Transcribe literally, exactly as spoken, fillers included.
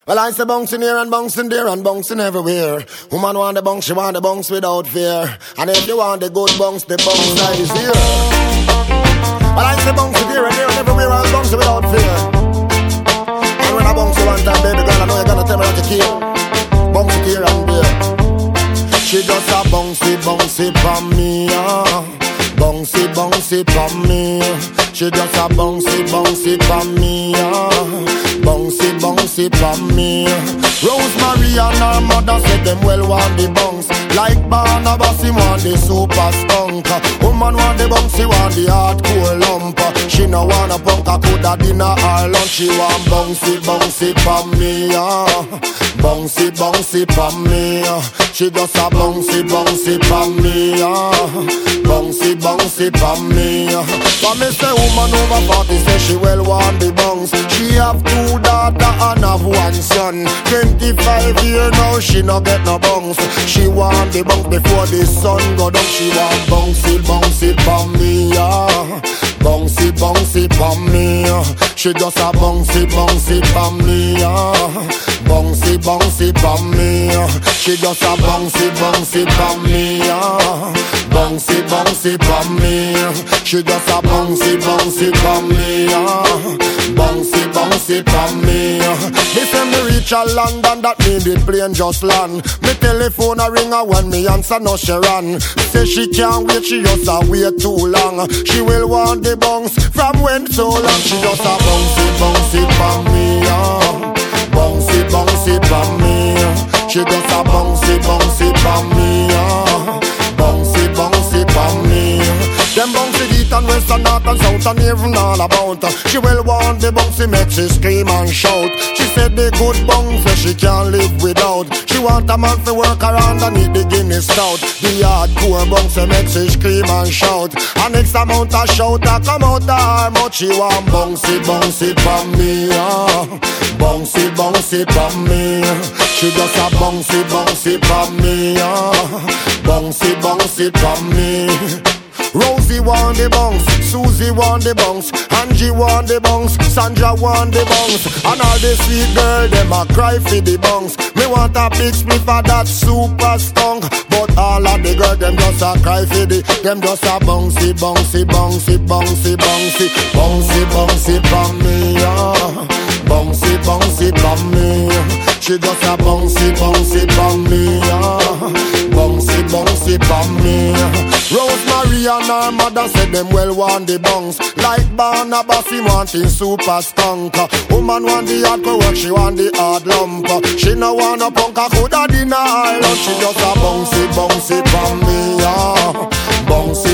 Well, I say bouncing here and bouncing there and bouncing everywhere. Woman want the bounce, she want the bounce without fear. And if you want the good bounce, the bounce side is here. Well, I say bouncing here and there and everywhere and bouncing without fear. And when I bounce you one time, baby girl, I know you're gonna tell me that you care. Bounce here and there. She just a bouncy, bouncy for me, ah. Bouncy, bouncy for me. She just a bouncy, bouncy for me, ah. Bouncy, bouncy for me. Rosemary and her mother said them well want the bounce. Like Barnabas, he want the super skunk. Woman want the bounce, he want the hardcore lump. She no want a punk, I coulda dinner or lunch. She want bouncy, bouncy for me, ah. Bouncy, bouncy for me. She just a bouncy, bouncy for me, ah. Bouncy, bouncy for me. For me say woman over forty say she well want the bounce. She have two daughter and have one son. Twenty-five years now she no get no bounce. She want the bounce before the sun go down. She want bouncy, bouncy for me, ah. Bouncy, bouncy for me. She just a bouncy, bouncy for me, ah. Bouncy, bouncy for me. She just a bouncy, bouncy for me, ah. Bouncy, bouncy for me. She just a bouncy, bouncy for me, ah. Bouncy, bouncy for me. Me say me reach a London, that mean the plane just land. Me telephone a ring and when me answer no she run. Say she can't wait, she just a wait too long. She will want the bounce from when so long. She just a bouncy, bouncy for me, ah. Bouncy, bouncy for me. She just a bouncy, bouncy for me, ah. Bouncy, bouncy for me. Them bouncy east and west and north and south and even all about. She will want the bouncy, make she scream and shout. She said the good bouncy she can't live without. She want a man to work around and eat the Guinness stout. The hardcore bouncy make she scream and shout. And next amount of shout that come out of her mouth. She want bouncy, bouncy for me, ah. Bouncy, bouncy for me. She just a bouncy, bouncy for me, ah. Bouncy, bouncy for me. Rosie want the bounce, Susie want the bounce, Angie want the bounce, Sandra want the bounce. And all the sweet girl, them a cry for the bounce. Me want a big split for that super stunk. But all of the girls, them just a cry for the. Them just a bouncy, bouncy, bouncy, bouncy, bouncy. Bouncy, bouncy for me, ah. Bouncy, bouncy for me. She just a bouncy, bouncy for me, ah. Bouncy, bouncy for me. Rosemary and her mother said them well want the bounce. Like Barnabas, he wanting super skunk. Woman want the hardcore work, she want the hard lump. She no want a punk, I coulda dinner or lunch. She just a bouncy, bouncy for me, ah. Bouncy,